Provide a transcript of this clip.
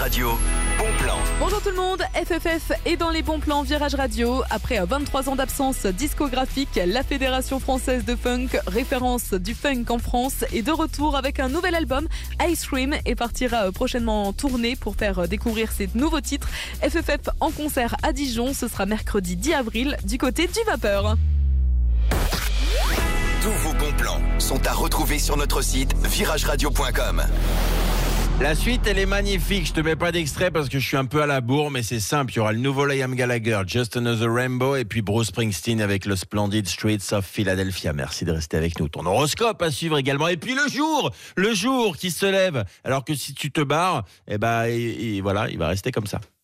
Radio, bon plan. Bonjour tout le monde, FFF est dans les bons plans Virage Radio. Après 23 ans d'absence discographique, la Fédération Française de Funk, référence du funk en France, est de retour avec un nouvel album, Ice Cream, et partira prochainement en tournée pour faire découvrir ses nouveaux titres. FFF en concert à Dijon, ce sera mercredi 10 avril du côté du Vapeur. Tous vos bons plans sont à retrouver sur notre site virageradio.com. La suite, elle est magnifique. Je te mets pas d'extrait parce que je suis un peu à la bourre, mais c'est simple. Il y aura le nouveau Liam Gallagher, Just Another Rainbow, et puis Bruce Springsteen avec le splendide Streets of Philadelphia. Merci de rester avec nous. Ton horoscope à suivre également. Et puis le jour qui se lève. Alors que si tu te barres, voilà, il va rester comme ça.